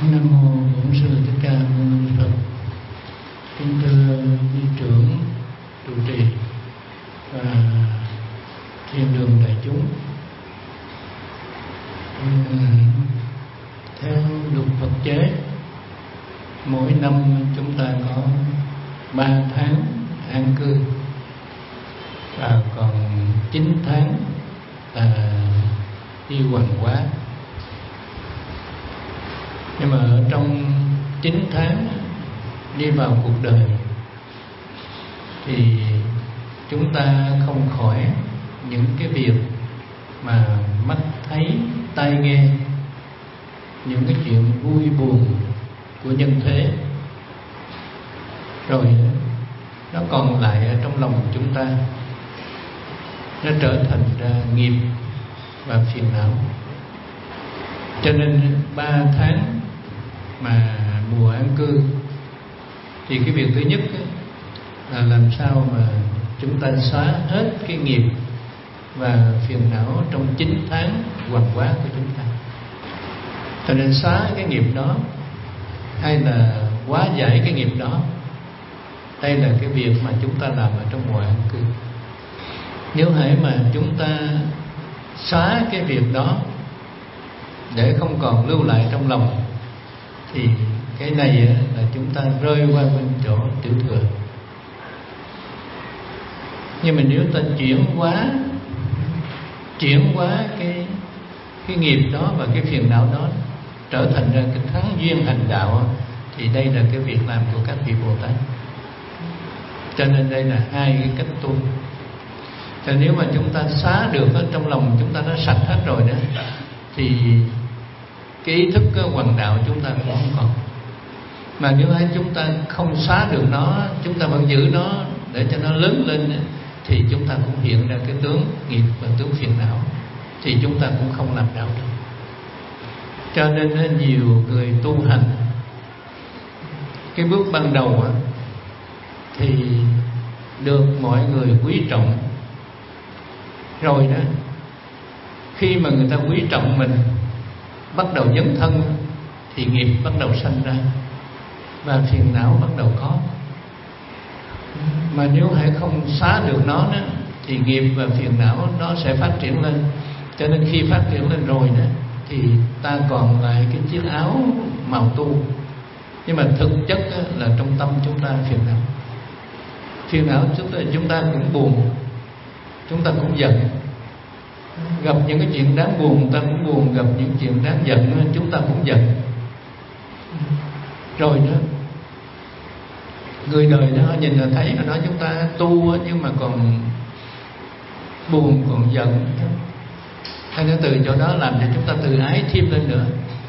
Nam mô Bổn Sư Thích Ca Mâu Ni Phật. Kính thưa ni trưởng trụ trì và thiên đường đại chúng. Theo luật Phật chế, mỗi năm chúng ta có 3 tháng an cư và còn 9 tháng là đi hoàng hóa. Nhưng mà ở trong 9 tháng đi vào cuộc đời thì chúng ta không khỏi những cái việc mà mắt thấy, tai nghe, những cái chuyện vui buồn của nhân thế, rồi nó còn lại ở trong lòng chúng ta, nó trở thành ra nghiệp và phiền não. Cho nên 3 tháng mà mùa an cư thì cái việc thứ nhất là làm sao mà chúng ta xóa hết cái nghiệp và phiền não trong 9 tháng hoàng hóa của chúng ta. Cho nên xóa cái nghiệp đó hay là hóa giải cái nghiệp đó, đây là cái việc mà chúng ta làm ở trong mùa an cư. Nếu hễ mà chúng ta xóa cái việc đó để không còn lưu lại trong lòng thì cái này là chúng ta rơi qua bên chỗ tiểu thừa. Nhưng mà nếu ta chuyển hóa cái nghiệp đó và cái phiền não đó trở thành ra cái thắng duyên hành đạo, thì đây là cái việc làm của các vị Bồ Tát. Cho nên đây là hai cái cách tu. Cho nếu mà chúng ta xóa được ở trong lòng chúng ta nó sạch hết rồi đó, thì cái ý thức hoàng đạo chúng ta cũng không còn. Mà nếu chúng ta không xóa được nó, chúng ta vẫn giữ nó để cho nó lớn lên, thì chúng ta cũng hiện ra cái tướng nghiệp và tướng phiền não, thì chúng ta cũng không làm đạo được. Cho nên nhiều người tu hành cái bước ban đầu thì được mọi người quý trọng, rồi đó khi mà người ta quý trọng mình, bắt đầu dấn thân thì nghiệp bắt đầu sanh ra và phiền não bắt đầu có. Mà nếu hãy không xóa được nó đó, thì nghiệp và phiền não nó sẽ phát triển lên. Cho nên khi phát triển lên rồi đó, thì ta còn lại cái chiếc áo màu tu, nhưng mà thực chất là trong tâm chúng ta phiền não. Phiền não chúng ta cũng buồn, chúng ta cũng giận. Gặp những cái chuyện đáng buồn ta cũng buồn, gặp những chuyện đáng giận chúng ta cũng giận. Rồi nữa, người đời nó nhìn là thấy là nói chúng ta tu nhưng mà còn buồn, còn giận. Hay nó từ chỗ đó làm cho chúng ta tự ái thêm lên nữa.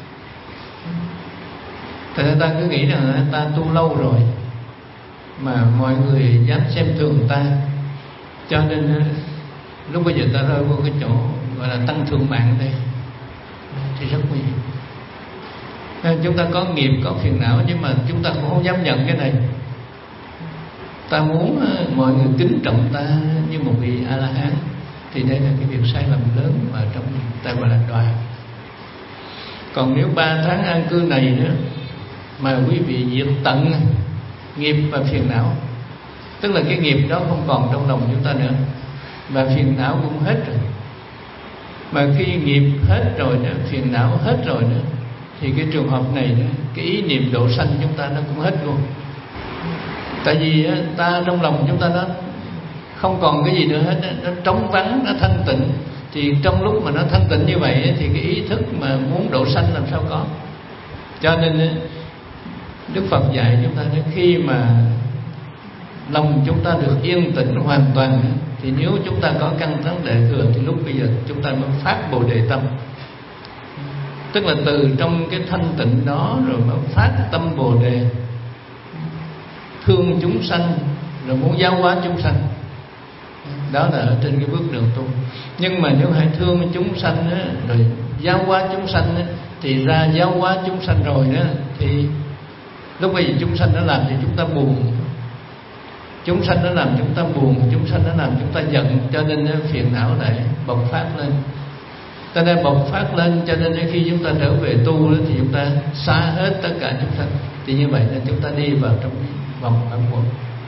Tại nên ta cứ nghĩ rằng ta tu lâu rồi mà mọi người dám xem thường ta, cho nên lúc bây giờ ta rơi vô cái chỗ gọi là tăng thượng mạng đây thì rất nguy hiểm. Nên chúng ta có nghiệp, có phiền não, nhưng mà chúng ta cũng không dám nhận cái này. Ta muốn mọi người kính trọng ta như một vị A-la-hán, thì đây là cái việc sai lầm lớn mà trong ta gọi là đọa. Còn nếu 3 tháng an cư này nữa mà quý vị diệt tận nghiệp và phiền não, tức là cái nghiệp đó không còn trong lòng chúng ta nữa và phiền não cũng hết rồi. Mà khi nghiệp hết rồi nữa, phiền não hết rồi nữa, thì cái trường hợp này nữa, cái ý niệm độ sanh chúng ta nó cũng hết luôn. Tại vì ta trong lòng chúng ta nó không còn cái gì nữa hết, nó trống vắng, nó thanh tịnh. Thì trong lúc mà nó thanh tịnh như vậy thì cái ý thức mà muốn độ sanh làm sao có. Cho nên Đức Phật dạy chúng ta khi mà lòng chúng ta được yên tĩnh hoàn toàn, thì nếu chúng ta có căn tấn đệ thừa thì lúc bây giờ chúng ta mới phát Bồ Đề tâm. Tức là từ trong cái thanh tịnh đó rồi mới phát tâm Bồ Đề, thương chúng sanh rồi muốn giáo hóa chúng sanh. Đó là ở trên cái bước đường tu. Nhưng mà nếu hãy thương chúng sanh rồi giáo hóa chúng sanh thì ra giáo hóa chúng sanh rồi đó, thì lúc bây giờ chúng sanh nó làm cho chúng ta buồn, chúng sanh nó làm chúng ta buồn, chúng sanh nó làm chúng ta giận, cho nên phiền não lại bộc phát lên. ta đã bộc phát lên, cho nên khi chúng ta trở về tu đó, thì chúng ta xả hết tất cả chúng sanh. Thì như vậy là chúng ta đi vào trong vòng ẩn quẩn,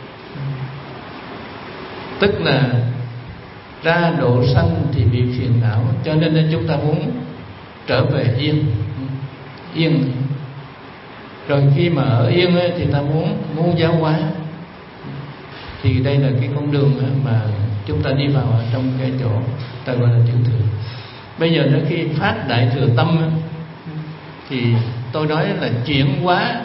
tức là ra độ sanh thì bị phiền não, cho nên chúng ta muốn trở về yên. Rồi khi mà ở yên thì ta muốn giáo hóa. Thì đây là cái con đường mà chúng ta đi vào trong cái chỗ ta gọi là tiểu thừa. Bây giờ nó khi phát đại thừa tâm thì tôi nói là chuyển hóa,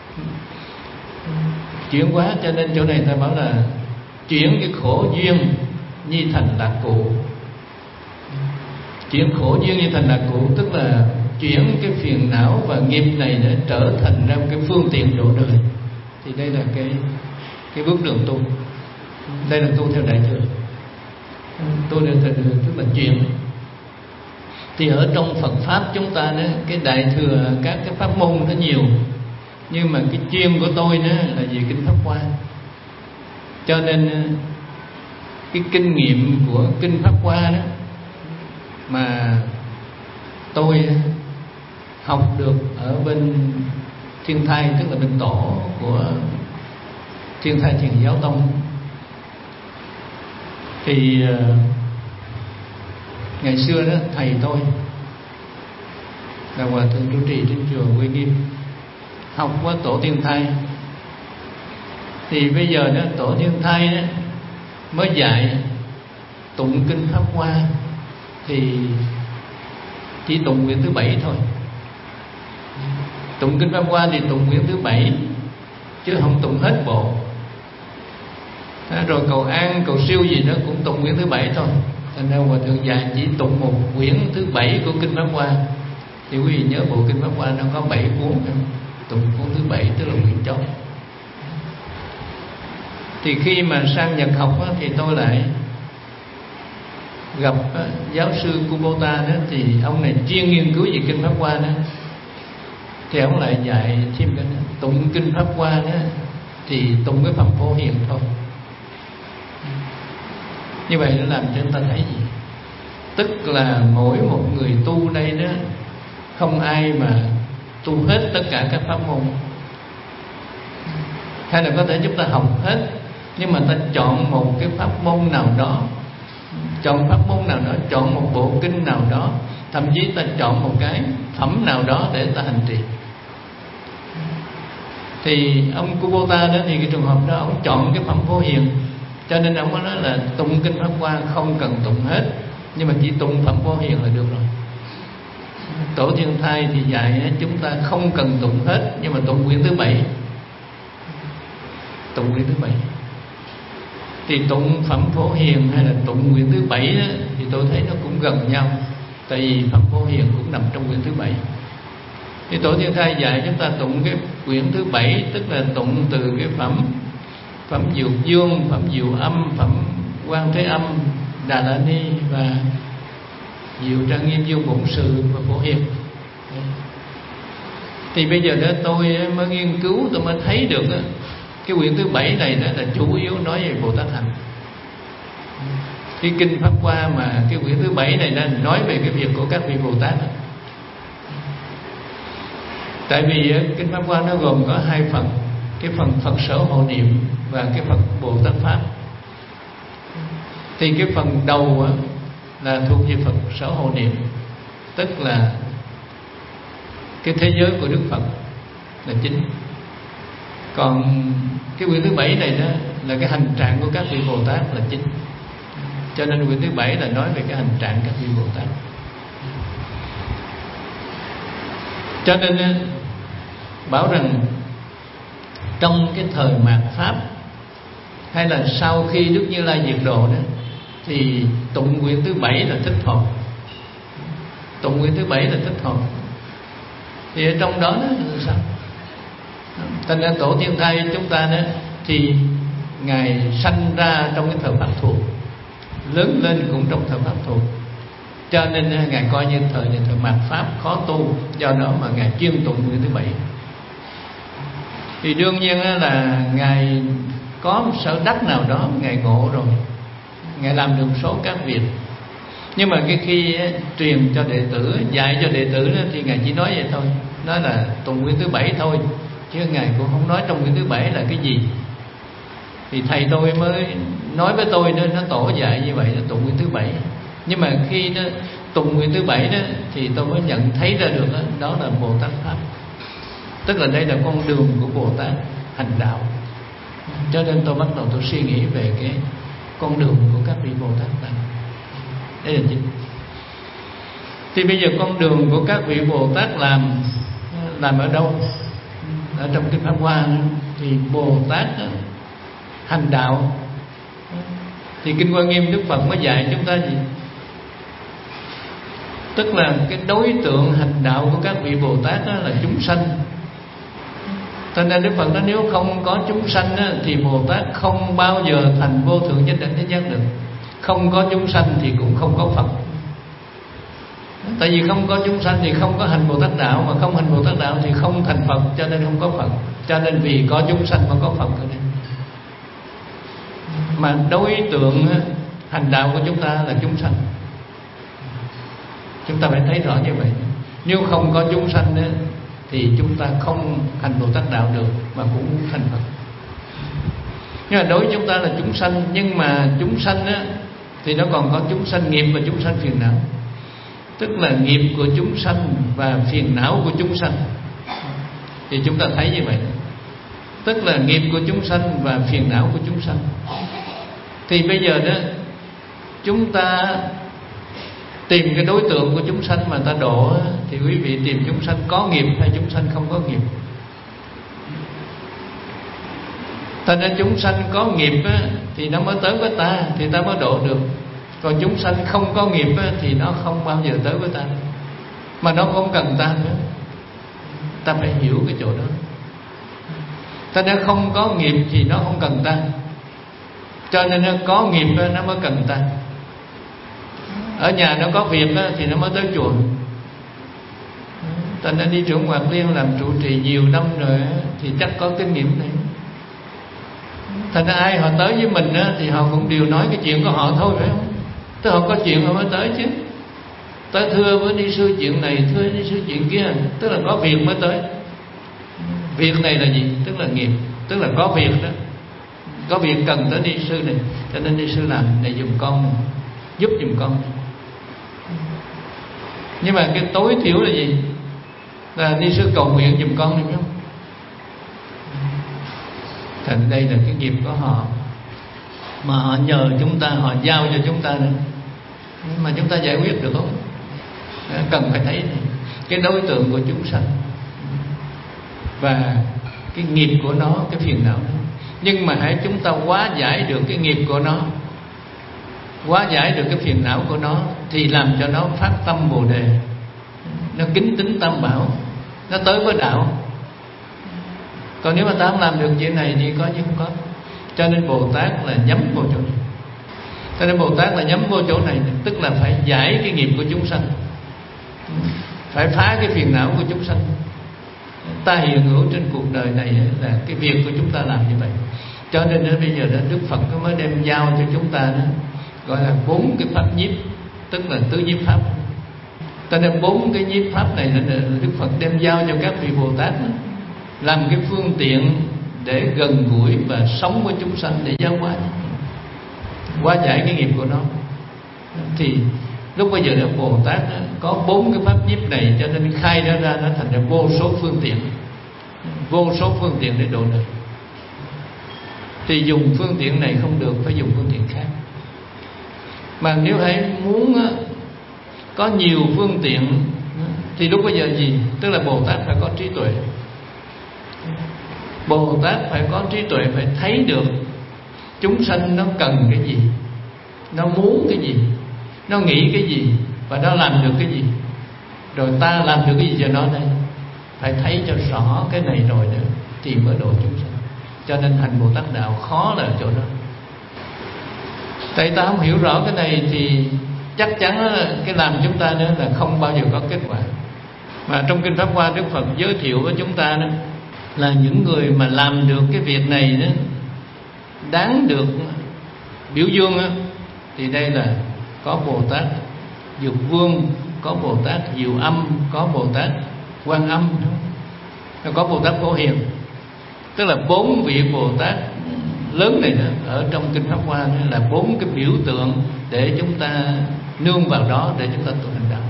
cho nên chỗ này ta bảo là chuyển cái khổ duyên như thành lạc cụ. Chuyển khổ duyên như thành lạc cụ tức là chuyển cái phiền não và nghiệp này để trở thành ra một cái phương tiện độ đời. Thì đây là cái bước đường tu. Đây là tu theo đại thừa. Tu theo đại thừa tức là chuyển. Thì ở trong Phật pháp chúng ta đó, cái đại thừa các cái pháp môn nó nhiều, nhưng mà cái chuyên của tôi đó là về kinh Pháp Hoa. Cho nên cái kinh nghiệm của kinh Pháp Hoa đó mà tôi học được ở bên Thiên Thai, tức là bên tổ của Thiên Thai Thiền Giáo Tông. Thì ngày xưa đó thầy tôi là hòa thượng trụ trì trên chùa Uy Nghiêm, học với tổ Thiên Thai. Thì bây giờ đó tổ Thiên Thai đó mới dạy tụng kinh Pháp Hoa, thì chỉ tụng quyển thứ 7 thôi. Tụng kinh Pháp Hoa thì tụng quyển thứ 7 chứ không tụng hết bộ. Rồi cầu an, cầu siêu gì đó cũng tụng quyển thứ 7 thôi. Thành ra hòa thượng dạy chỉ tụng một quyển thứ 7 của kinh Pháp Hoa. Thì quý vị nhớ bộ kinh Pháp Hoa nó có 7 cuốn, tụng cuốn thứ 7 tức là quyển chót. Thì khi mà sang Nhật học á, thì tôi lại gặp giáo sư Kubota đó, thì ông này chuyên nghiên cứu về kinh Pháp Hoa đó. Thì ông lại dạy thêm cái tụng kinh Pháp Hoa đó thì tụng cái phẩm Phổ Hiền thôi. Như vậy nó làm cho chúng ta thấy gì? Tức là mỗi một người tu đây đó, không ai mà tu hết tất cả các pháp môn. Hay là có thể chúng ta học hết, nhưng mà ta chọn một cái pháp môn nào đó, chọn một bộ kinh nào đó, thậm chí ta chọn một cái phẩm nào đó để ta hành trì. Thì ông Kubota đó, thì cái trường hợp đó ông chọn cái phẩm Phổ Hiền, cho nên ông có nói là tụng kinh Pháp Hoa không cần tụng hết, nhưng mà chỉ tụng phẩm Phổ Hiền là được rồi. Tổ Thiên Thai thì dạy chúng ta không cần tụng hết, nhưng mà tụng quyển thứ 7. Tụng quyển thứ 7 thì tụng phẩm Phổ Hiền hay là tụng quyển thứ 7 đó, thì tôi thấy nó cũng gần nhau. Tại vì phẩm Phổ Hiền cũng nằm trong quyển thứ 7. Thì Tổ Thiên Thai dạy chúng ta tụng cái quyển thứ 7, tức là tụng từ cái phẩm Diệu Dương, phẩm Diệu Âm, phẩm Quan Thế Âm, Đà La Ni và Diệu Trang Nghiêm Dương Bổn Sự và Phổ Hiền. Thì bây giờ đó tôi mới nghiên cứu, tôi mới thấy được đó, cái quyển thứ 7 này đó là chủ yếu nói về Bồ Tát Hành. Cái kinh Pháp Hoa mà cái quyển thứ 7 này nó nói về cái việc của các vị Bồ Tát đó. Tại vì kinh Pháp Hoa nó gồm có 2 phần, cái phần Phật sở hộ niệm và cái phần Bồ Tát Pháp. Thì cái phần đầu là thuộc về Phật sở hộ niệm, tức là cái thế giới của Đức Phật là chính. Còn cái quyển thứ 7 này đó là cái hành trạng của các vị Bồ Tát là chính. Cho nên quyển thứ 7 là nói về cái hành trạng các vị Bồ Tát. Cho nên bảo rằng trong cái thời mạt Pháp hay là sau khi Đức Như Lai diệt độ đó, thì tụng quyển thứ 7 là thích hợp. Tụng quyển thứ 7 là thích hợp. Thì ở trong đó là sao? Thành ra Tổ Thiên Thai chúng ta đó, thì Ngài sanh ra trong cái thời Pháp thuộc, lớn lên cũng trong thời Pháp thuộc, cho nên Ngài coi như thời này thời mạt Pháp khó tu, do đó mà Ngài chuyên tụng quyển thứ 7. Thì đương nhiên là Ngài có một sở đắc nào đó Ngài ngộ rồi, Ngài làm được một số các việc, Nhưng mà cái khi truyền cho đệ tử, dạy cho đệ tử đó, thì Ngài chỉ nói vậy thôi, nói là tụng nguyện thứ 7 thôi, chứ Ngài cũng không nói trong nguyện thứ 7 là cái gì. Thì thầy tôi mới nói với tôi nó tổ dạy như vậy, nó tụng nguyện thứ 7. Nhưng mà khi nó tụng nguyện thứ 7 đó thì tôi mới nhận thấy ra được đó là Bồ Tát Pháp. Tức là đây là con đường của Bồ Tát hành đạo. Cho nên tôi bắt đầu tôi suy nghĩ về cái con đường của các vị Bồ Tát này. Đây là chính. Thì bây giờ con đường của các vị Bồ Tát làm ở đâu? Ở trong Kinh Pháp Hoa thì Bồ Tát hành đạo, thì Kinh Hoa Nghiêm Đức Phật mới dạy chúng ta gì? Tức là cái đối tượng hành đạo của các vị Bồ Tát là chúng sanh. Cho nên Đức Phật nói nếu không có chúng sanh thì Bồ Tát không bao giờ thành vô thượng chánh đẳng chánh giác được. Không có chúng sanh thì cũng không có Phật. Tại vì không có chúng sanh thì không có hành Bồ Tát đạo, mà không hành Bồ Tát đạo thì không thành Phật, cho nên không có Phật. Cho nên vì có chúng sanh mà có Phật ở đây. Mà đối tượng hành đạo của chúng ta là chúng sanh. Chúng ta phải thấy rõ như vậy. Nếu không có chúng sanh thì chúng ta không hành Bồ Tát đạo được, mà cũng thành Phật. Nhưng mà đối với chúng ta là chúng sanh, nhưng mà chúng sanh thì nó còn có chúng sanh nghiệp và chúng sanh phiền não. Tức là nghiệp của chúng sanh và phiền não của chúng sanh. Thì chúng ta thấy như vậy. Tức là nghiệp của chúng sanh và phiền não của chúng sanh. Thì bây giờ đó chúng ta tìm cái đối tượng của chúng sanh mà ta độ, thì quý vị tìm chúng sanh có nghiệp hay chúng sanh không có nghiệp. Thành ra chúng sanh có nghiệp thì nó mới tới với ta, thì ta mới độ được. Còn chúng sanh không có nghiệp thì nó không bao giờ tới với ta, mà nó không cần ta nữa. Ta phải hiểu cái chỗ đó. Thành ra không có nghiệp thì nó không cần ta, cho nên nó có nghiệp nó mới cần ta. Ở nhà nó có việc thì nó mới tới chùa. Thành ra đi trưởng Hoạt Liên làm trụ trì nhiều năm rồi thì chắc có kinh nghiệm này. Thành ra ai họ tới với mình thì họ cũng đều nói cái chuyện của họ thôi, phải không? Tức họ có chuyện họ mới tới chứ. Tới thưa với ni sư chuyện này, thưa ni sư chuyện kia, tức là có việc mới tới. Việc này là gì? Tức là nghiệp, tức là có việc đó. Có việc cần tới ni sư này, cho nên ni sư làm này giùm con, giúp giùm con. Nhưng mà cái tối thiểu là gì? Là ni sư cầu nguyện giùm con, đúng không? Thành đây là cái nghiệp của họ, mà họ nhờ chúng ta, họ giao cho chúng ta nữa. Mà chúng ta giải quyết được không? Cần phải thấy này, cái đối tượng của chúng sanh và cái nghiệp của nó, cái phiền não đó. Nhưng mà hãy chúng ta hóa giải được cái nghiệp của nó, hóa giải được cái phiền não của nó, thì làm cho nó phát tâm Bồ Đề, nó kính tín Tam Bảo, nó tới với đạo. Còn nếu mà ta không làm được chuyện này thì có như không có. Cho nên Bồ Tát là nhắm vô chỗ này. Cho nên Bồ Tát là nhắm vô chỗ này, tức là phải giải cái nghiệp của chúng sanh, phải phá cái phiền não của chúng sanh. Ta hiện hữu trên cuộc đời này là cái việc của chúng ta làm như vậy. Cho nên bây giờ Đức Phật mới đem giao cho chúng ta đó, gọi là 4 cái pháp nhiếp, tức là tứ nhiếp pháp. Cho nên 4 cái nhiếp pháp này là Đức Phật đem giao cho các vị Bồ Tát đó, làm cái phương tiện để gần gũi và sống với chúng sanh, để giáo hóa giải cái nghiệp của nó. Thì lúc bây giờ Bồ Tát có 4 cái pháp nhiếp này, cho nên khai ra nó thành ra vô số phương tiện, vô số phương tiện để độ đời. Thì dùng phương tiện này không được, phải dùng phương tiện khác. Mà nếu hãy muốn có nhiều phương tiện thì lúc bây giờ gì? Tức là Bồ Tát phải có trí tuệ. Bồ Tát phải có trí tuệ, phải thấy được chúng sanh nó cần cái gì, nó muốn cái gì, nó nghĩ cái gì, và nó làm được cái gì, rồi ta làm được cái gì cho nó đây. Phải thấy cho rõ cái này rồi nữa thì mới độ chúng sanh. Cho nên hành Bồ Tát đạo khó là ở chỗ đó. Tại ta không hiểu rõ cái này thì chắc chắn cái làm chúng ta nữa là không bao giờ có kết quả. Mà trong Kinh Pháp Hoa, Đức Phật giới thiệu với chúng ta đó là những người mà làm được cái việc này đó, đáng được biểu dương đó, thì đây là có Bồ Tát Dược Vương, có Bồ Tát Diệu Âm, có Bồ Tát Quan Âm, có Bồ Tát Phổ Hiền. Tức là 4 vị Bồ Tát lớn này đó, ở trong Kinh Pháp Hoa là 4 cái biểu tượng để chúng ta nương vào đó để chúng ta tu hành đạo.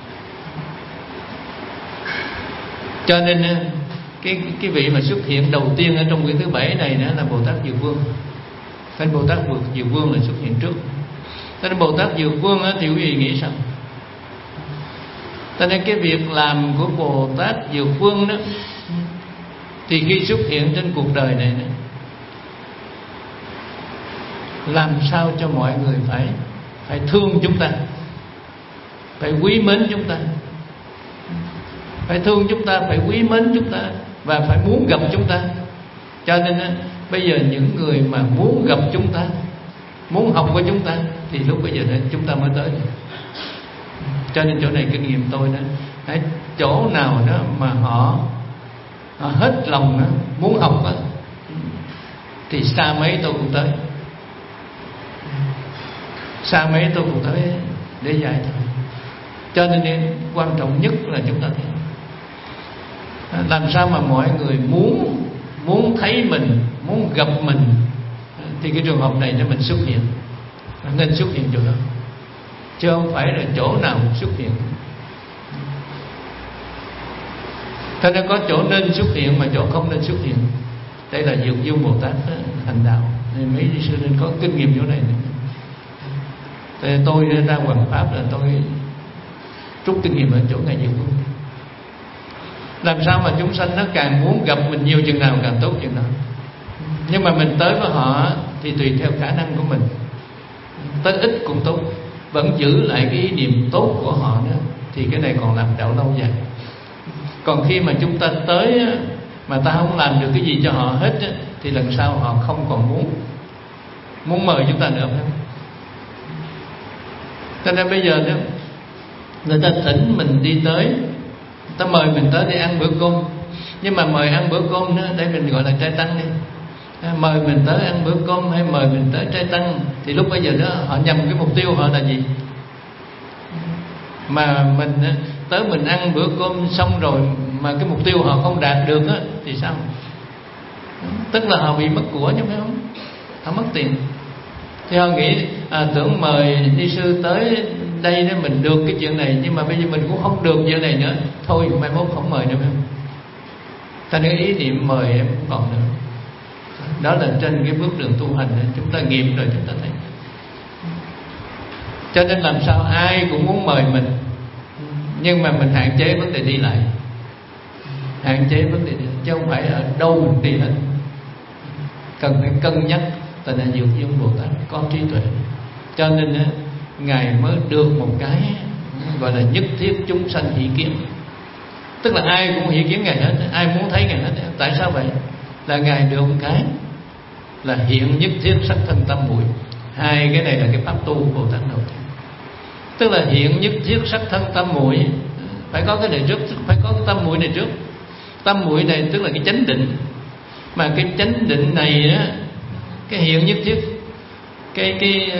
Cho nên cái vị mà xuất hiện đầu tiên ở trong quyển thứ 7 này đó là Bồ Tát Dược Vương. Thánh Bồ Tát Dược Vương là xuất hiện trước. Cho nên Bồ Tát Dược Vương thì quý vị nghĩ sao? Cho nên cái việc làm của Bồ Tát Dược Vương đó, thì khi xuất hiện trên cuộc đời này đó, làm sao cho mọi người phải thương chúng ta, phải quý mến chúng ta, phải thương chúng ta, phải quý mến chúng ta, và phải muốn gặp chúng ta. Cho nên bây giờ những người mà muốn gặp chúng ta, muốn học của chúng ta, thì lúc bây giờ chúng ta mới tới. Cho nên chỗ này kinh nghiệm tôi đó, chỗ nào đó mà họ hết lòng đó, muốn học đó, thì xa mấy tôi cũng tới, xa mấy tôi cũng tới để dạy thôi. Cho nên quan trọng nhất là chúng ta thấy làm sao mà mọi người muốn thấy mình, muốn gặp mình, thì cái trường hợp này cho mình xuất hiện, nên xuất hiện chỗ đó, chứ không phải là chỗ nào cũng xuất hiện. Thế nên có chỗ nên xuất hiện mà chỗ không nên xuất hiện. Đây là Dược Vương Bồ Tát hành đạo, nên mấy sư nên có kinh nghiệm chỗ này. Thế tôi ra Hoằng Pháp là tôi rút kinh nghiệm ở chỗ Ngài Dược Vương. Làm sao mà chúng sanh nó càng muốn gặp mình nhiều chừng nào càng tốt chừng nào. Nhưng mà mình tới với họ thì tùy theo khả năng của mình, tới ít cũng tốt, vẫn giữ lại cái ý niệm tốt của họ nữa, thì cái này còn làm đạo lâu dài. Còn khi mà chúng ta tới mà ta không làm được cái gì cho họ hết, thì lần sau họ không còn muốn mời chúng ta nữa, phải không? Cho nên bây giờ đó, người ta thỉnh mình đi tới, người ta mời mình tới để ăn bữa cơm. Nhưng mà mời ăn bữa cơm đó, để mình gọi là trai tăng đi, mời mình tới ăn bữa cơm hay mời mình tới trai tăng, thì lúc bây giờ đó họ nhầm cái mục tiêu họ là gì. Mà mình tới mình ăn bữa cơm xong rồi mà cái mục tiêu họ không đạt được á, thì sao? Tức là họ bị mất của chứ phải không? Họ mất tiền. Thì họ nghĩ tưởng mời ni sư tới đây để mình được cái chuyện này, nhưng mà bây giờ mình cũng không được chuyện này nữa, thôi mai mốt không mời nữa, phải không? Thành cái ý niệm mời em cũng còn nữa. Đó là trên cái bước đường tu hành đó, chúng ta nghiệm rồi chúng ta thấy. Cho nên làm sao ai cũng muốn mời mình, nhưng mà mình hạn chế vấn đề đi lại, hạn chế vấn đề đi lại, chứ không phải ở đâu mình đi hết. Cần phải cân nhắc. Tại là Dược Vương Bồ Tát có trí tuệ, cho nên Ngài mới được một cái gọi là nhất thiết chúng sanh hỷ kiến. Tức là ai cũng hỷ kiến Ngài hết, ai muốn thấy Ngài hết. Tại sao vậy? Là Ngài được một cái là hiện nhất thiết sắc thân tâm muội. Hai cái này là cái pháp tu của Bồ Tát đầu tiên. Tức là hiện nhất thiết sắc thân tâm muội, phải có cái này trước, phải có cái tâm muội này trước. Tâm muội này tức là cái chánh định. Mà cái chánh định này á, cái hiện nhất thiết cái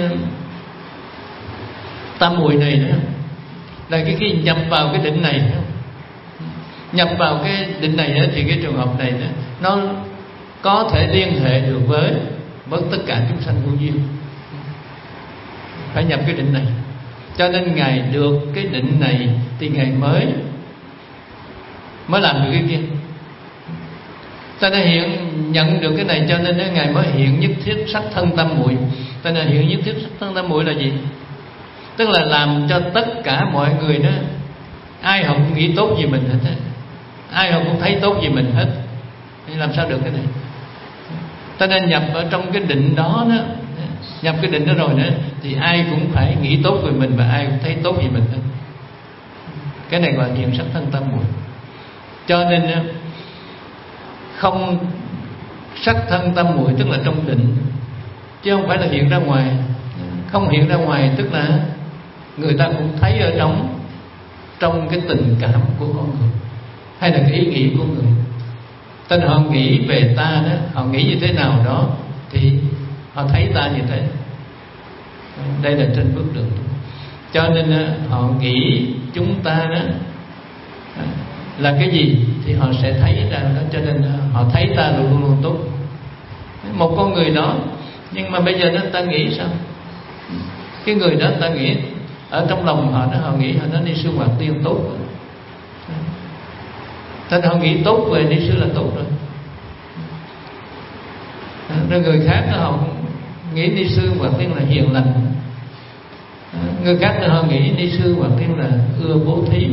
tâm muội này đó, là cái khi nhập vào cái định này, nhập vào cái định này đó, thì cái trường hợp này đó, nó có thể liên hệ được với tất cả chúng sanh vô duyên. Phải nhập cái định này. Cho nên Ngài được cái định này thì Ngài mới làm được cái kia. Ta đã nhận được cái này, cho nên Ngài mới hiện nhất thiết sắc thân tâm muội. Ta đã hiện nhất thiết sắc thân tâm muội là gì? Tức là làm cho tất cả mọi người đó, ai họ cũng nghĩ tốt về mình hết, ai họ cũng thấy tốt về mình hết. Thì làm sao được cái này? Ta nên nhập ở trong cái định đó đó, nhập cái định đó rồi nữa, thì ai cũng phải nghĩ tốt về mình và ai cũng thấy tốt về mình hết. Cái này gọi là hiện sắc thân tâm muội. Cho nên không sắc thân tâm muội tức là trong định, chứ không phải là hiện ra ngoài. Không hiện ra ngoài tức là người ta cũng thấy ở trong cái tình cảm của con người, hay là cái ý nghĩ của người. Tên họ nghĩ về ta đó, họ nghĩ như thế nào đó thì họ thấy ta như thế. Đây là trên bước đường. Cho nên họ nghĩ chúng ta đó là cái gì thì họ sẽ thấy ra đó. Cho nên họ thấy ta luôn luôn tốt, một con người đó. Nhưng mà bây giờ nó ta nghĩ sao? Cái người đó ta nghĩ ở trong lòng họ đó, họ nghĩ họ nói ni sư Hoạt Tiên tốt rồi. Thế họ nghĩ tốt về ni sư là tốt rồi. Rồi người khác họ nghĩ ni sư Hoạt Tiên là hiền lành. Người khác họ nghĩ ni sư Hoạt Tiên là ưa bố thí.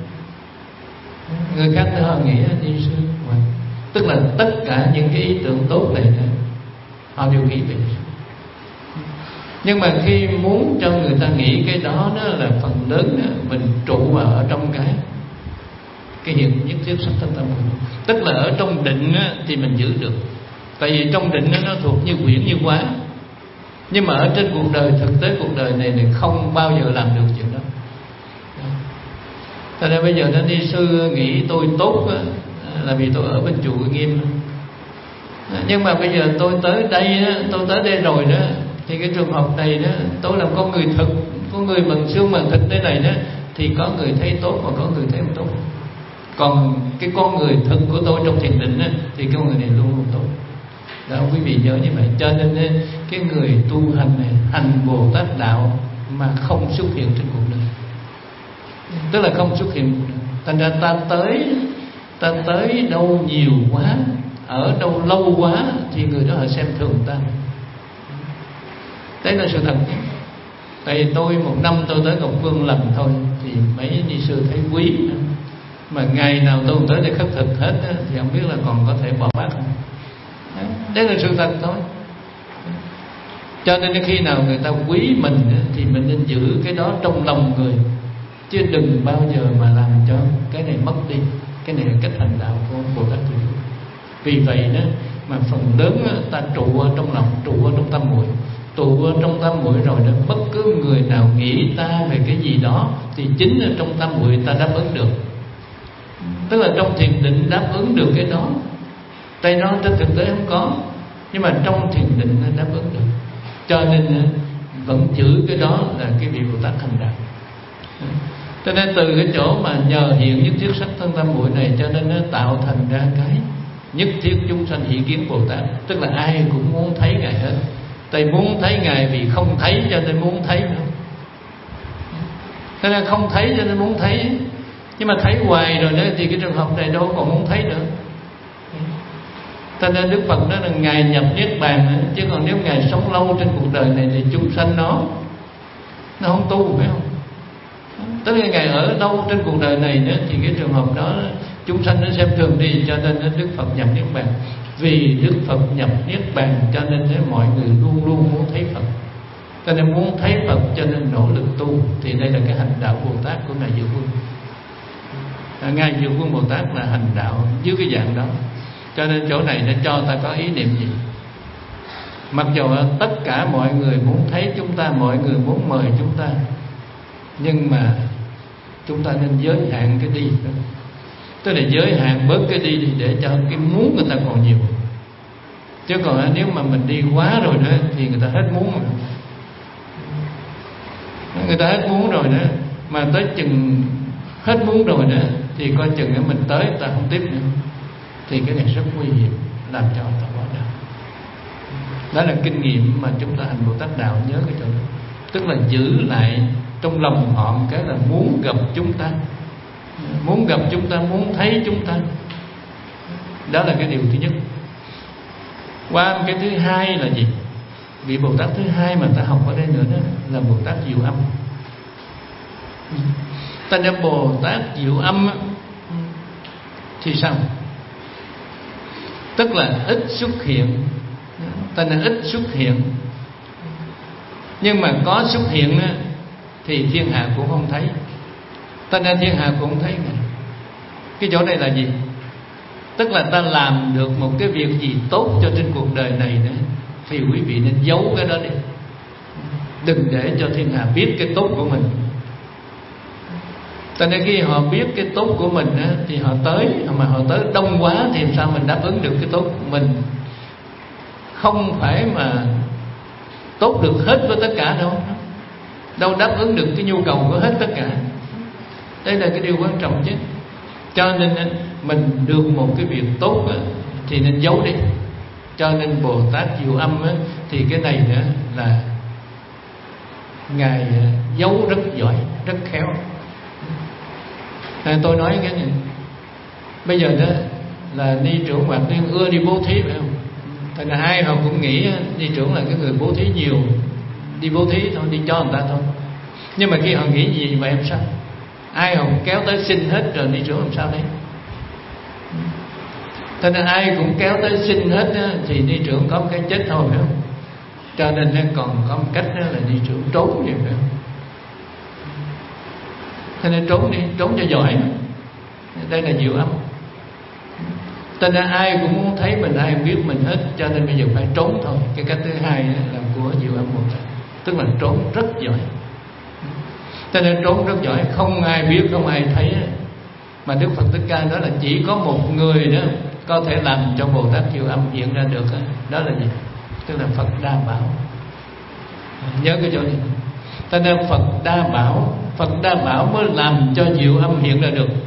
Người khác họ nghĩ ni sư Hoạt, tức là tất cả những cái ý tưởng tốt này họ đều nghĩ về. Nhưng mà khi muốn cho người ta nghĩ cái đó, nó là phần lớn mình trụ vào ở trong cái hiện nhất thiết sắc thân tâm. Tức là ở trong định thì mình giữ được, tại vì trong định nó thuộc như quyển như quá. Nhưng mà ở trên cuộc đời, thực tế cuộc đời này thì không bao giờ làm được chuyện đó. Cho nên bây giờ nó ni sư nghĩ tôi tốt là vì tôi ở bên chùa Uy Nghiêm. Nhưng mà bây giờ tôi tới đây rồi đó, thì cái trường hợp này đó, tôi làm con người thực, con người bằng xương bằng thịt thế này đó, thì có người thấy tốt và có người thấy không tốt. Còn cái con người thực của tôi trong thiền định đó, thì cái con người này luôn luôn tốt. Đó, quý vị nhớ như vậy. Cho nên cái người tu hành này, hành Bồ Tát đạo mà không xuất hiện trên cuộc đời, tức là không xuất hiện. Thành ra ta tới đâu nhiều quá, ở đâu lâu quá, thì người đó họ xem thường ta. Đấy là sự thật. Tại vì tôi một năm tôi tới Ngọc Phương lần thôi, thì mấy ni sư thấy quý. Mà ngày nào tôi tới để khất thực hết thì không biết là còn có thể bỏ bác không. Đấy là sự thật thôi. Cho nên khi nào người ta quý mình thì mình nên giữ cái đó trong lòng người, chứ đừng bao giờ mà làm cho cái này mất đi. Cái này là cách hành đạo của Bồ Tát. Vì vậy đó mà phần lớn ta trụ ở trong lòng, trụ ở trong tâm muội. Trụ ở trong tâm muội rồi đó, bất cứ người nào nghĩ ta về cái gì đó thì chính ở trong tâm muội ta đáp ứng được. Tức là trong thiền định đáp ứng được cái đó. Tại nó trên thực tế không có, nhưng mà trong thiền định nó đáp ứng được. Cho nên vẫn giữ cái đó là cái vị Bồ Tát hành đạo. Cho nên từ cái chỗ mà nhờ hiện nhất thiết sắc thân tâm muội này, cho nên nó tạo thành ra cái nhất thiết chúng sanh hỷ kiến Bồ Tát. Tức là ai cũng muốn thấy Ngài hết. Tại muốn thấy Ngài vì không thấy cho nên muốn thấy nữa. Thế nên không thấy cho nên muốn thấy. Nhưng mà thấy hoài rồi đó thì cái trường hợp này đâu còn muốn thấy nữa. Cho nên Đức Phật nói là Ngài nhập Niết Bàn. Chứ còn nếu Ngài sống lâu trên cuộc đời này thì chúng sanh nó không tu, phải không? Tức là Ngài ở đâu trên cuộc đời này nữa thì cái trường hợp đó chúng sanh nó xem thường đi. Cho nên Đức Phật nhập Niết Bàn. Vì Đức Phật nhập Niết Bàn cho nên mọi người luôn luôn muốn thấy Phật. Cho nên muốn thấy Phật cho nên nỗ lực tu. Thì đây là cái hành đạo Bồ Tát của Ngài Diệu Quân. Ngài Diệu Quân Bồ Tát là hành đạo dưới cái dạng đó. Cho nên chỗ này nó cho ta có ý niệm gì? Mặc dù tất cả mọi người muốn thấy chúng ta, mọi người muốn mời chúng ta, nhưng mà chúng ta nên giới hạn cái đi đó. Tức là giới hạn bớt cái đi để cho cái muốn người ta còn nhiều. Chứ còn nếu mà mình đi quá rồi đó thì người ta hết muốn rồi. Người ta hết muốn rồi đó, mà tới chừng hết muốn rồi đó thì coi chừng mình tới ta không tiếp nữa, thì cái này rất nguy hiểm, làm cho ta quá đạo. Đó là kinh nghiệm mà chúng ta hành Bồ Tát đạo, nhớ cái chỗ đó. Tức là giữ lại trong lòng họ cái là muốn gặp chúng ta, muốn gặp chúng ta, muốn thấy chúng ta. Đó là cái điều thứ nhất. Qua cái thứ hai là gì? Vị Bồ Tát thứ hai mà ta học ở đây nữa đó là Bồ Tát Diệu Âm. Ta đem Bồ Tát Diệu Âm thì sao? Tức là ít xuất hiện. Ta nên ít xuất hiện, nhưng mà có xuất hiện thì thiên hạ cũng không thấy. Ta nên thiên hạ cũng không thấy. Cái chỗ này là gì? Tức là ta làm được một cái việc gì tốt cho trên cuộc đời này nữa, thì quý vị nên giấu cái đó đi. Đừng để cho thiên hạ biết cái tốt của mình. Cho nên khi họ biết cái tốt của mình thì họ tới, mà họ tới đông quá thì sao mình đáp ứng được cái tốt của mình? Không phải mà tốt được hết với tất cả đâu. đâu đáp ứng được cái nhu cầu của hết tất cả. Đây là cái điều quan trọng chứ. Cho nên mình được một cái việc tốt thì nên giấu đi. Cho nên Bồ Tát Diệu Âm thì cái này nữa là Ngài giấu rất giỏi, rất khéo. Tôi nói cái này, bây giờ đó là ni trưởng Hoạt Liên ưa đi bố thí, phải không? Thành ra ai họ cũng nghĩ ni trưởng là cái người bố thí nhiều, đi bố thí thôi, đi cho người ta thôi. Nhưng mà khi họ nghĩ gì vậy làm sao? Ai họ cũng kéo tới xin hết rồi, ni trưởng làm sao đấy? Thành ra ai cũng kéo tới xin hết thì ni trưởng có một cái chết thôi, phải không? Cho nên còn có một cách là ni trưởng trốn vậy, phải không? Cho nên trốn đi, trốn cho giỏi. Đây là Diệu Âm. Cho nên ai cũng muốn thấy mình, ai biết mình hết. Cho nên bây giờ phải trốn thôi. Cái cách thứ hai là của Diệu Âm Bồ Tát, tức là trốn rất giỏi. Cho nên trốn rất giỏi, không ai biết, không ai thấy. Mà Đức Phật Thích Ca nói là chỉ có một người đó có thể làm cho Bồ Tát Diệu Âm hiện ra được. Đó là gì? Tức là Phật Đa Bảo. Nhớ cái chỗ này. Cho nên Phật Đa Bảo, Phật Đa Bảo mới làm cho Diệu Âm hiện ra được.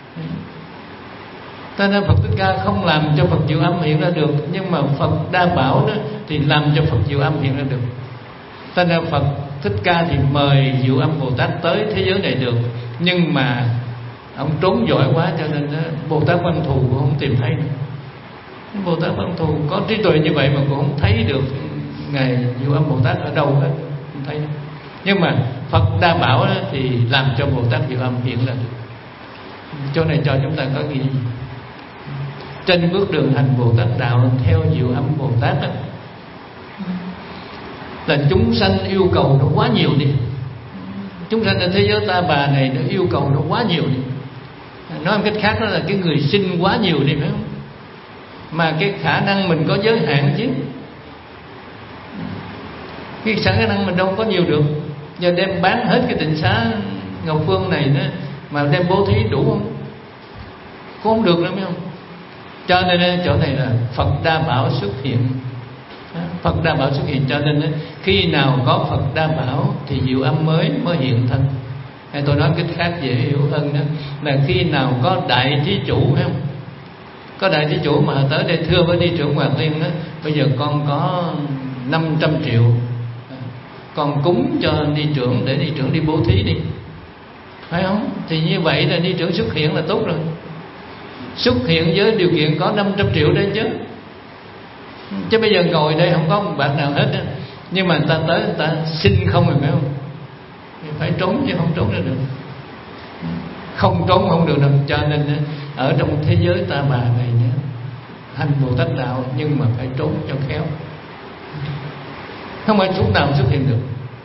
Cho nên Phật Thích Ca không làm cho Phật Diệu Âm hiện ra được, nhưng mà Phật Đa Bảo đó thì làm cho Phật Diệu Âm hiện ra được. Cho nên Phật Thích Ca thì mời Diệu Âm Bồ Tát tới thế giới này được, nhưng mà ông trốn giỏi quá, cho nên Bồ Tát Văn Thù cũng không tìm thấy nữa. Bồ Tát Văn Thù có trí tuệ như vậy mà cũng không thấy được Ngài Diệu Âm Bồ Tát ở đâu hết, không thấy. Nhưng mà Phật Đa Bảo thì làm cho Bồ Tát Diệu Âm hiện ra được. Chỗ này cho chúng ta có ghi trên bước đường hành Bồ Tát đạo theo Diệu Âm Bồ Tát đó, là chúng sanh yêu cầu nó quá nhiều đi. Chúng sanh ở thế giới ta bà này nó yêu cầu nó quá nhiều đi. Nói một cách khác đó là cái người xin quá nhiều đi, phải không? Mà cái khả năng mình có giới hạn chứ. Cái khả năng mình đâu có nhiều được. Giờ đem bán hết cái tịnh xá Ngọc Phương này nữa mà đem bố thí đủ không? Cũng không được nữa, phải không? Cho nên chỗ này là Phật Đa Bảo xuất hiện. Phật Đa Bảo xuất hiện, cho nên khi nào có Phật Đa Bảo thì Diệu Âm mới hiện thân. Hay tôi nói cách khác dễ hiểu hơn đó, là khi nào có đại thí chủ, phải không? Có đại thí chủ mà tới đây thưa với ni trưởng Hoạt Liên đó, bây giờ con có 500 triệu, con cúng cho ni trưởng để ni trưởng đi bố thí đi, phải không? Thì như vậy là ni trưởng xuất hiện là tốt rồi. Xuất hiện với điều kiện có 500 triệu đây chứ. Chứ bây giờ ngồi đây không có một bạc nào hết đó. Nhưng mà người ta tới người ta xin không rồi, phải không? Thì phải trốn chứ không trốn ra được. Không trốn không được đâu. Cho nên ở trong thế giới ta bà này nhé, hành Bồ Tát đạo nhưng mà phải trốn cho khéo, không phải lúc nào xuất hiện được.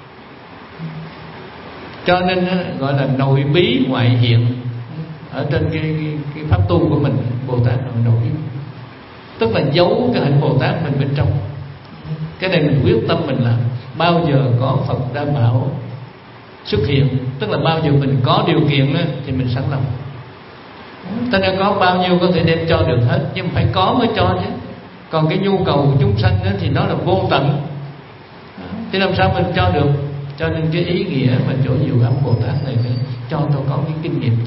Cho nên gọi là nội bí ngoại hiện. Ở trên cái pháp tu của mình, Bồ Tát là nội bí, tức là giấu cái hạnh Bồ Tát mình bên trong. Cái này mình quyết tâm mình làm. Bao giờ có Phật Đa Bảo xuất hiện, tức là bao giờ mình có điều kiện thì mình sẵn lòng. Cho nên có bao nhiêu có thể đem cho được hết, nhưng phải có mới cho chứ. Còn cái nhu cầu của chúng sanh thì nó là vô tận, thì làm sao mình cho được. Cho nên cái ý nghĩa mà chỗ Diệu Âm Bồ Tát này phải cho tôi có cái kinh nghiệm.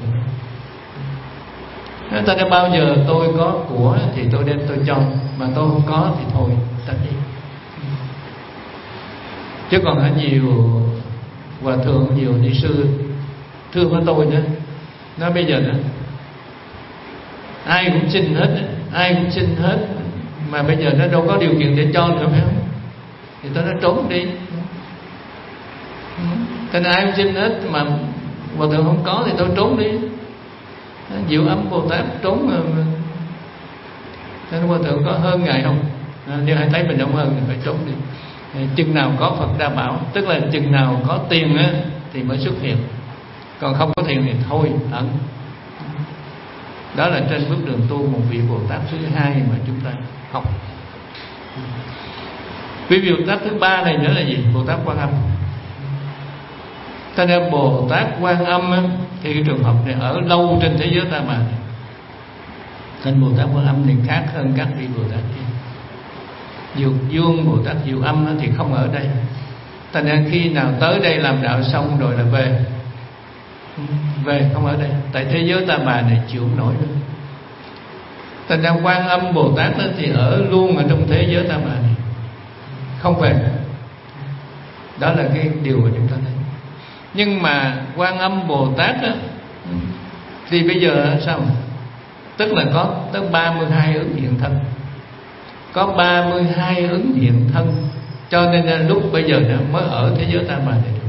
Cho nên bao giờ tôi có của thì tôi đem tôi cho, mà tôi không có thì thôi ta đi. Chứ còn ở nhiều hòa thượng, nhiều ni sư thưa với tôi nữa, nói bây giờ nữa ai cũng xin hết, ai cũng xin hết, mà bây giờ nó đâu có điều kiện để cho nữa, phải không? Thì tôi nói trốn đi. Cho nên ai cũng xin hết, mà hòa thượng không có thì tôi trốn đi. Diệu Âm Bồ Tát trốn mà. Cho nên hòa thượng có hơn Ngài không? Nếu ai thấy mình không hơn thì phải trốn đi. Chừng nào có Phật Đa Bảo, tức là chừng nào có tiền thì mới xuất hiện. Còn không có tiền thì thôi ẩn. Đó là trên bước đường tu một vị Bồ Tát thứ hai mà chúng ta học. Vị Bồ Tát thứ ba này nữa là gì? Bồ Tát Quan Âm. Cho nên Bồ Tát Quan Âm thì cái trường hợp này ở lâu trên thế giới ta mà. Nên Bồ Tát Quan Âm thì khác hơn các vị Bồ Tát kia. Dược Dương Bồ Tát Diệu Âm thì không ở đây. Thành ra khi nào tới đây làm đạo xong rồi là về không ở đây, tại thế giới ta bà này chịu không nổi nữa. Thành ra Quan Âm Bồ Tát đó thì ở luôn ở trong thế giới ta bà này, không về. Đó là cái điều mà chúng ta thấy. Nhưng mà Quan Âm Bồ Tát đó, thì bây giờ sao? Tức là có tới 32 ứng hiện thân, có 32 ứng hiện thân, cho nên là lúc bây giờ nó mới ở thế giới ta bà này được.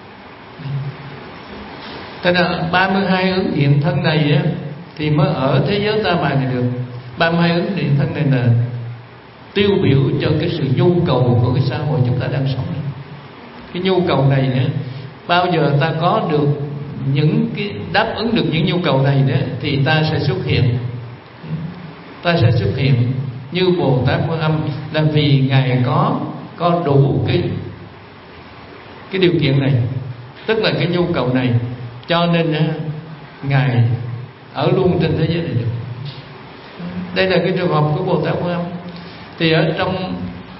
Thế nên 32 ứng hiện thân này á, thì mới ở thế giới ta bà này được. 32 ứng hiện thân này là tiêu biểu cho cái sự nhu cầu của cái xã hội chúng ta đang sống. Cái nhu cầu này nữa, bao giờ ta có được những cái đáp ứng được những nhu cầu này nữa, thì ta sẽ xuất hiện. Ta sẽ xuất hiện như Bồ Tát Quan Âm, là vì Ngài có đủ cái điều kiện này, tức là cái nhu cầu này, cho nên Ngài ở luôn trên thế giới này được. Đây là cái trường hợp của Bồ Tát Quan Âm. Thì ở trong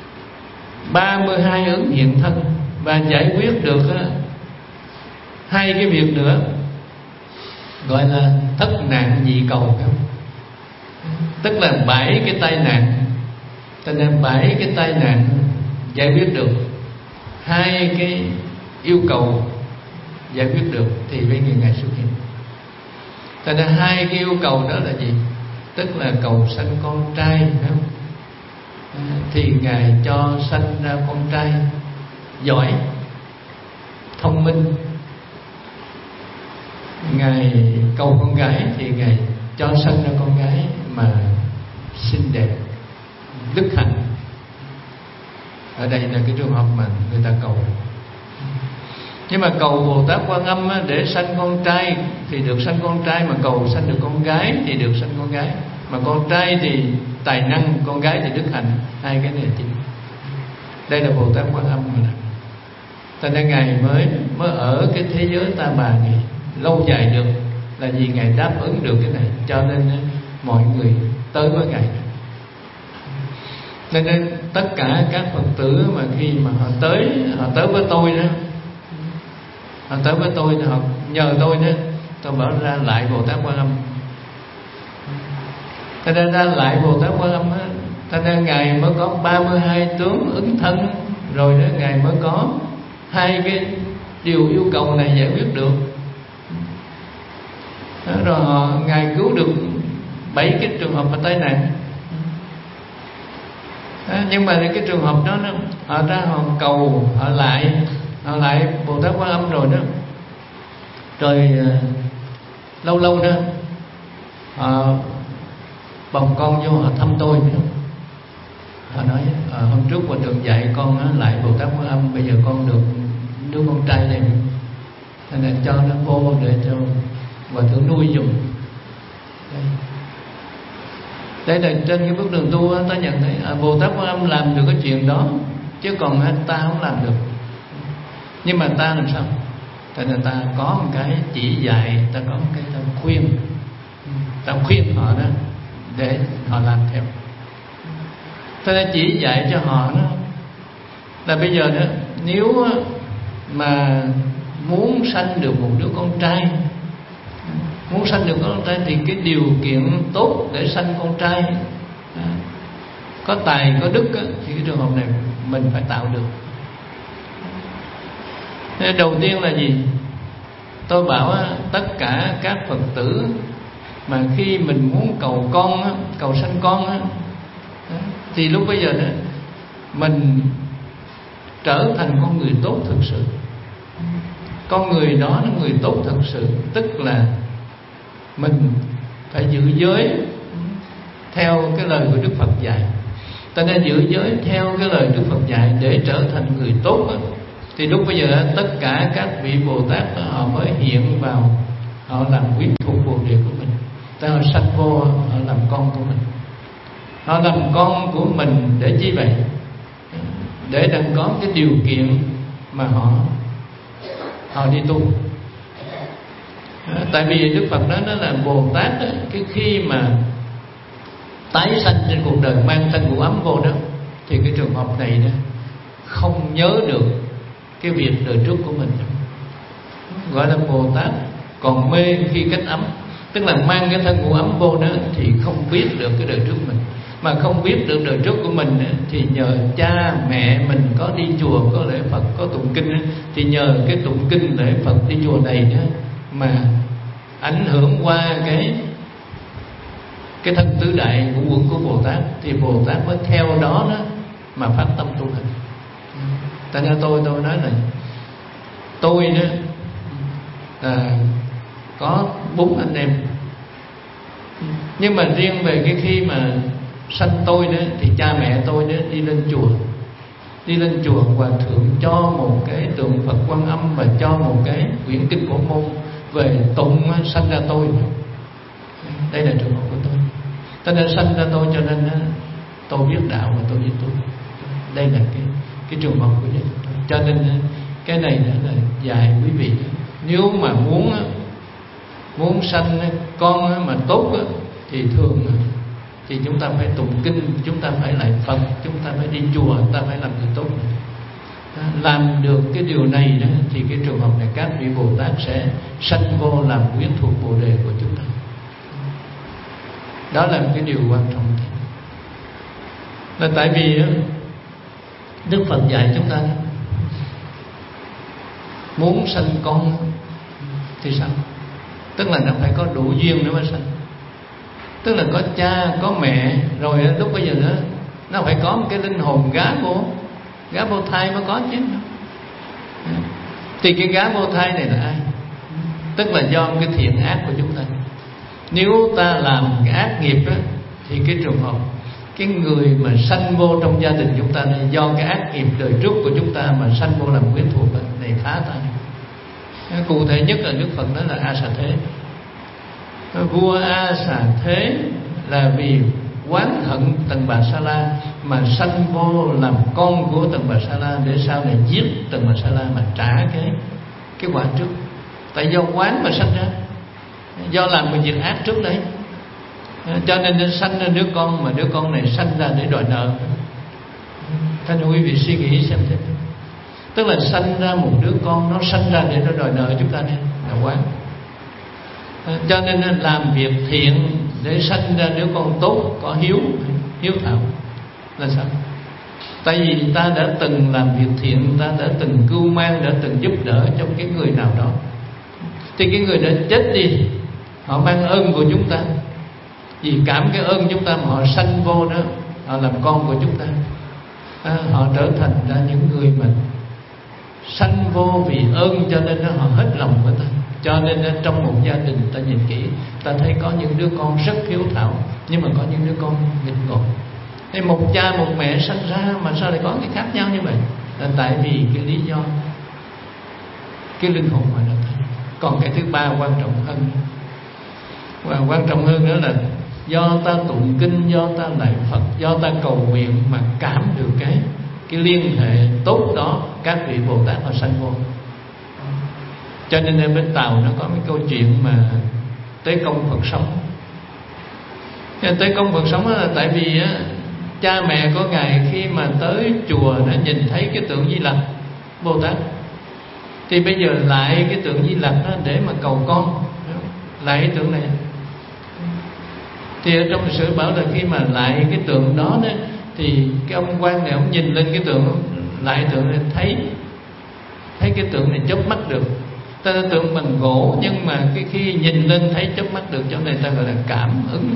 32 ứng hiện thân và giải quyết được hai cái việc nữa, gọi là thất nạn nhị cầu, tức là 7 cái tai nạn. Cho nên 7 cái tai nạn giải quyết được, 2 cái yêu cầu giải quyết được, thì bây giờ Ngài xuất hiện. Cho nên 2 cái yêu cầu đó là gì? Tức là cầu sanh con trai, phải không? Thì Ngài cho sanh ra con trai giỏi, thông minh. Ngài cầu con gái thì Ngài cho sanh ra con gái mà xinh đẹp, đức hạnh. Ở đây là cái trường hợp mà người ta cầu. Nhưng mà cầu Bồ Tát Quan Âm để sanh con trai thì được sanh con trai, mà cầu sanh được con gái thì được sanh con gái. Mà con trai thì tài năng, con gái thì đức hạnh, hai cái này là chính. Đây là Bồ Tát Quan Âm mà. Cho nên Ngài mới ở cái thế giới ta bà này lâu dài được, là vì Ngài đáp ứng được cái này, cho nên mọi người tới với Ngài. Nên tất cả các Phật tử mà khi mà họ tới với tôi đó, họ tới với tôi, họ nhờ tôi đó, tôi bảo ra lại Bồ Tát Quan Âm. Cho nên ra lại Bồ Tát Quan Âm đó, cho nên Ngài mới có 32 tướng ứng thân, rồi đó Ngài mới có 2 cái điều yêu cầu này giải quyết được. Đó, rồi Ngài cứu được 7 cái trường hợp mà tai nạn. Đó, nhưng mà cái trường hợp đó họ ra họ cầu, họ lại Bồ Tát Quan Âm rồi đó, rồi lâu lâu đó họ bồng con vô, họ thăm tôi. Họ nói hôm trước qua trường dạy con lại Bồ Tát Quan Âm, bây giờ con được đứa con trai này, nên là cho nó vô để cho Hòa Thượng nuôi dùng. Đây là trên cái bước đường tu ta nhận thấy Bồ Tát Quan Âm làm được cái chuyện đó, chứ còn ta không làm được. Nhưng mà ta làm sao? Tại nên ta có một cái chỉ dạy, ta có một cái ta khuyên họ đó để họ làm theo. Ta đã chỉ dạy cho họ đó là bây giờ đó, nếu mà muốn sanh được một đứa con trai, muốn sanh được con trai thì cái điều kiện tốt để sanh con trai có tài có đức thì cái trường hợp này mình phải tạo được. Thế đầu tiên là gì? Tôi bảo tất cả các Phật tử mà khi mình muốn cầu con, cầu sanh con thì lúc bây giờ đó mình trở thành con người tốt thực sự. Con người đó là người tốt thực sự, tức là mình phải giữ giới theo cái lời của Đức Phật dạy. Ta nên giữ giới theo cái lời Đức Phật dạy để trở thành người tốt đó. Thì lúc bây giờ tất cả các vị Bồ Tát đó, họ mới hiện vào, họ làm quyến thuộc Bồ Đề của mình, họ sanh vô, họ làm con của mình. Họ làm con của mình để chi vậy? Để đang có cái điều kiện mà họ đi tu. Tại vì Đức Phật đó nó là Bồ Tát đó, cái khi mà tái sanh trên cuộc đời mang thân của ấm vô đó, thì cái trường hợp này đó không nhớ được cái việc đời trước của mình. Gọi là Bồ Tát còn mê khi cách ấm, tức là mang cái thân ngũ ấm vô đó thì không biết được cái đời trước mình. Mà không biết được đời trước của mình thì nhờ cha mẹ mình có đi chùa, có lễ Phật, có tụng kinh, thì nhờ cái tụng kinh lễ Phật đi chùa này đó mà ảnh hưởng qua cái thân tứ đại ngũ uẩn của Bồ Tát, thì Bồ Tát mới theo đó mà phát tâm tu hành. Tại nên tôi nói là tôi đó có 4 anh em, nhưng mà riêng về cái khi mà sanh tôi đó thì cha mẹ tôi đó đi lên chùa Hòa Thượng cho một cái tượng Phật Quan Âm và cho một cái quyển kinh Phổ Môn về tụng sanh ra tôi. Đây là trường hợp của tôi. Cho nên sanh ra tôi, cho nên tôi biết đạo và tôi biết tu. Đây là cái trường hợp của tôi. Cho nên cái này là dạy quý vị, nếu mà muốn sanh con mà tốt thì thường thì chúng ta phải tụng kinh, chúng ta phải lại Phật, chúng ta phải đi chùa, chúng ta phải làm việc tốt. Làm được cái điều này đó, thì cái trường hợp này các vị Bồ Tát sẽ sanh vô làm quyến thuộc Bồ Đề của chúng ta. Đó là một cái điều quan trọng. Là tại vì Đức Phật dạy chúng ta muốn sanh con thì sao? Tức là nó phải có đủ duyên nữa mới sanh. Tức là có cha, có mẹ, rồi lúc bây giờ nữa nó phải có một cái linh hồn gá vô thai mới có chứ. Thì cái gá vô thai này là ai? Tức là do cái thiện ác của chúng ta. Nếu ta làm cái ác nghiệp đó, thì cái trường hợp cái người mà sanh vô trong gia đình chúng ta này, do cái ác nghiệp đời trước của chúng ta mà sanh vô làm quyến thuộc này phá tan. Cụ thể nhất là Đức Phật nói là A Xà Thế. Vua A Xà Thế là vì oán hận Tần Bà Sa La mà sanh vô làm con của Tần Bà Sa La, để sau này giết Tần Bà Sa La mà trả cái quả trước. Tại do oán mà sanh ra, do làm một việc ác trước đấy, cho nên nó sanh ra đứa con, mà đứa con này sanh ra để đòi nợ. Thế nên quý vị suy nghĩ xem thế. Tức là sanh ra một đứa con, nó sanh ra để nó đòi nợ chúng ta, nên là oán. Cho nên làm việc thiện để sanh ra đứa con tốt, có hiếu thảo là sao? Tại vì ta đã từng làm việc thiện, ta đã từng cưu mang, đã từng giúp đỡ cho cái người nào đó, thì cái người đã chết đi, họ mang ơn của chúng ta, vì cảm cái ơn chúng ta mà họ sanh vô đó, họ làm con của chúng ta. Họ trở thành ra những người mà sanh vô vì ơn, cho nên họ hết lòng với ta. Cho nên trong một gia đình ta nhìn kỹ, ta thấy có những đứa con rất hiếu thảo, nhưng mà có những đứa con nghịch ngợm. Thì một cha một mẹ sanh ra mà sao lại có cái khác nhau như vậy? Là tại vì cái lý do cái linh hồn mà nó thấy. Còn cái thứ ba quan trọng hơn, và quan trọng hơn nữa là do ta tụng kinh, do ta lạy Phật, do ta cầu nguyện mà cảm được cái liên hệ tốt đó, các vị Bồ Tát họ sanh vô. Cho nên ở bên Tàu nó có cái câu chuyện mà Tế Công Phật sống. Tế Công Phật sống là tại vì cha mẹ có Ngài khi mà tới chùa đã nhìn thấy cái tượng Di Lặc Bồ Tát, thì bây giờ lại cái tượng Di Lặc đó để mà cầu con, lại cái tượng này. Thì ở trong lịch sử bảo là khi mà lại cái tượng đó đấy, thì cái ông quan này ông nhìn lên cái tượng, lại tượng này thấy cái tượng này chớp mắt được. Ta tượng bằng gỗ, nhưng mà cái khi nhìn lên thấy chớp mắt được, chỗ này ta gọi là cảm ứng.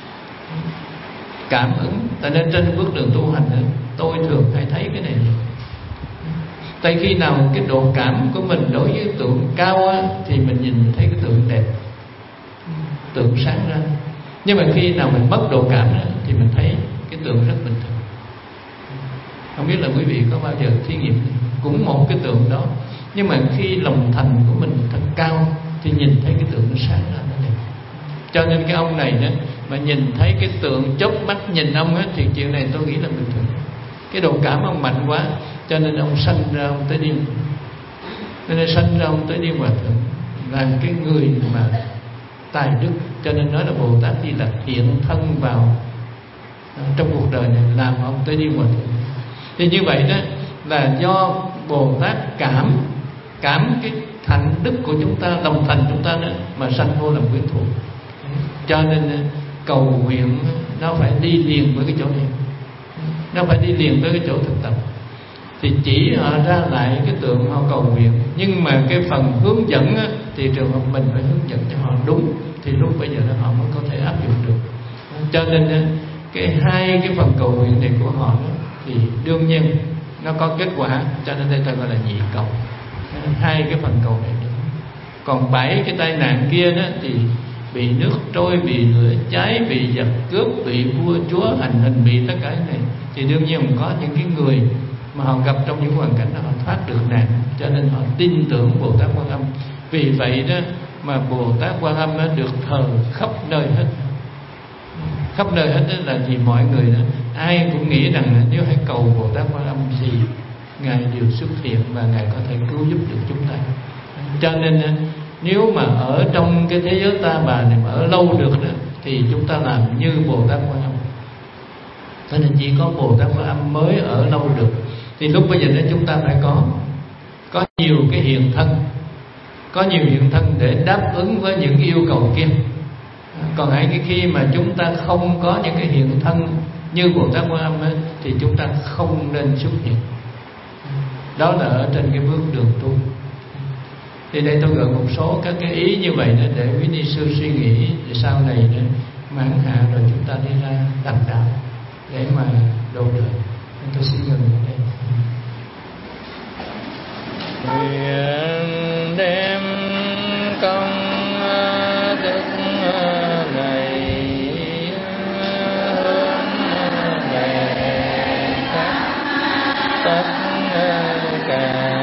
Tại nên trên bước đường tu hành tôi thường hay thấy cái này. Tại khi nào cái độ cảm của mình đối với tượng cao thì mình nhìn thấy cái tượng đẹp, tượng sáng ra. Nhưng mà khi nào mình mất độ cảm thì mình thấy cái tượng rất bình thường. Không biết là quý vị có bao giờ thí nghiệm cũng một cái tượng đó, nhưng mà khi lòng thành của mình thật cao thì nhìn thấy cái tượng nó sáng ra nó đẹp. Cho nên cái ông này đó mà nhìn thấy cái tượng chớp mắt nhìn ông thì chuyện này tôi nghĩ là bình thường. Cái độ cảm ông mạnh quá, cho nên ông sanh ra ông tới điên. Cho nên sanh ra ông tới điên Hòa Thượng là cái người mà tài đức. Cho nên nói là Bồ Tát Di Lặc hiện thân vào trong cuộc đời này làm ông tới điên Hòa Thượng. Thì như vậy đó là do Bồ Tát cảm cái thành đức của chúng ta, lòng thành chúng ta đó mà sanh vô làm quyến thuộc. Cho nên cầu nguyện nó phải đi liền với cái chỗ này, nó phải đi liền với cái chỗ thực tập. Thì chỉ họ ra lại cái tượng họ cầu nguyện, nhưng mà cái phần hướng dẫn á, thì trường hợp mình phải hướng dẫn cho họ đúng, thì lúc bây giờ họ mới có thể áp dụng được. Cho nên cái hai cái phần cầu nguyện này của họ đó, thì đương nhiên nó có kết quả, cho nên đây ta gọi là nhị cầu. Hai cái phần cầu này nữa. Còn 7 cái tai nạn kia đó thì bị nước trôi, bị lửa cháy, bị giặc cướp, bị vua chúa hành hình, bị tất cả cái này, thì đương nhiên có những cái người mà họ gặp trong những hoàn cảnh đó họ thoát được nạn, cho nên họ tin tưởng Bồ Tát Quan Âm. Vì vậy đó mà Bồ Tát Quan Âm được thờ khắp nơi hết. Khắp nơi hết là vì mọi người đó, ai cũng nghĩ rằng nếu hãy cầu Bồ Tát Quan Âm gì Ngài đều xuất hiện và Ngài có thể cứu giúp được chúng ta. Cho nên nếu mà ở trong cái thế giới ta bà này mà ở lâu được đó, thì chúng ta làm như Bồ Tát Quan Âm. Cho nên chỉ có Bồ Tát Quan Âm mới ở lâu được. Thì lúc bây giờ đó chúng ta phải có nhiều cái hiện thân, có nhiều hiện thân để đáp ứng với những yêu cầu kia. Còn cái khi mà chúng ta không có những cái hiện thân như Bồ Tát Quan Âm ấy, thì chúng ta không nên xuất hiện. Đó là ở trên cái bước đường tu. Thì đây tôi gợi một số các cái ý như vậy đó để quý ni sư suy nghĩ, để sau này đó mãn hạ rồi chúng ta đi ra đàm đạo để mà độ đời. Tôi xin ngừng ở đây. Nguyện đem công đức này hướng về tất cả